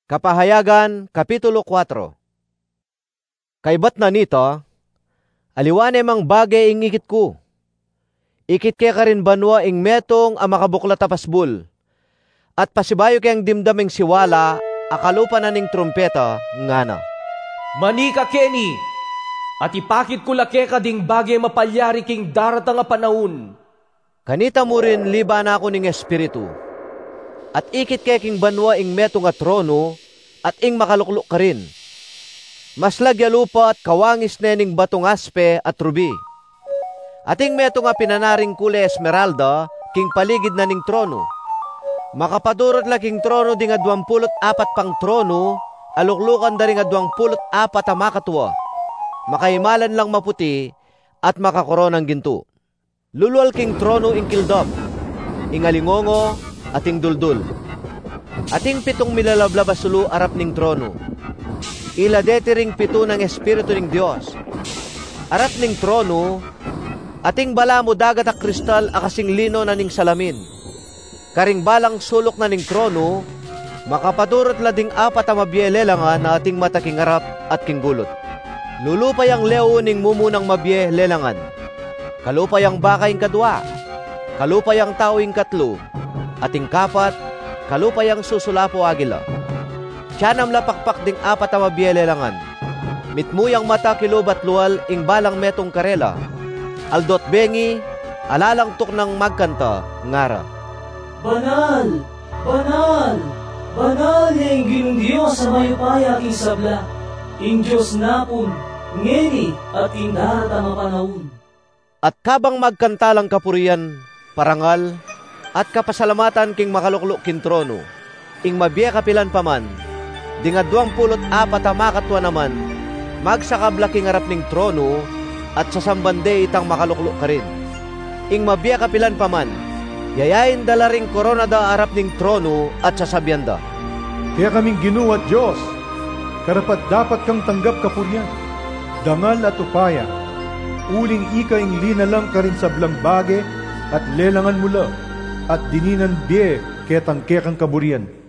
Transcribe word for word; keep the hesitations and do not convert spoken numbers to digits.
Kapahayagan, Kapitulo four. Kaibat na nito, aliwan emang bagay ing ikit ko. Ikit kaya ka rin banwa ing metong ang makabukla tapasbul. At pasibayo kayang dimdaming siwala, akalupa na ning trumpeta, nga na. Manika Kenny, at ipakit ko lake ka ding bagay mapalyari king daratang nga panahon. Kanita mo rin liba na ako ning espiritu. At ikit kaya king banwa ing meto nga trono, at ing makalukluk ka rin. Mas lagya lupa at kawangis nening batong aspe at rubi. At ing meto nga pinanaring kulay esmeralda, king paligid na ning trono. Makapadurot la king trono di nga duwampulot apat pang trono, aluklukan da rin nga duwampulot apat a makatwa. Makaimalan lang maputi, at makakoronang ginto. Lulual king trono ing kildob, ing alingongo, at ing duldul. Ating pitong milalablabas sulu arap ning trono. Ila detiring pito ng Espiritu ning Dios. Arap ning trono, ating bala mo dagat a kristal akasing lino na ning salamin. Karing balang sulok na ning trono, makapadurot la ding apat a mabiyelelangan na ating mata king arap at king gulot. Lulupay ang leo ning mumunang mabiyelelangan. Kalupay ang bakay ing kadwa. Kalupay ang tao ing katlo. Ating kapat, kalupay ang susulapo agila. Tiyanam lapakpak ding apat a mabiyelelangan. Mitmuyang mata kilobat lual ing balang metong karela. Aldot bengi, alalang tuk ng magkanta, ngara. Banal! Banal! Banal yang ginong Diyos sa mayupaya aking sabla. Ing Diyos napon, ngeni at ing daratang panahon. At kabang magkantalang kapurian, parangal, at kapasalamatan king makalukluk kin trono, ing mabiya kapilan paman, di nga duwang pulot apat a makatwa naman, magsakabla king arap ning trono, at sa sambande itang makalukluk ka rin. Ing mabiya kapilan paman, yayain dala ring korona da arap ning trono at sasabihan da. Kaya kaming ginuwat Diyos, karapat dapat kang tanggap kapurian, dangal at upaya, uling ika ing linalang ka rin sa blambage at lelangan mula, at dininan biye ketang kekang kaburian.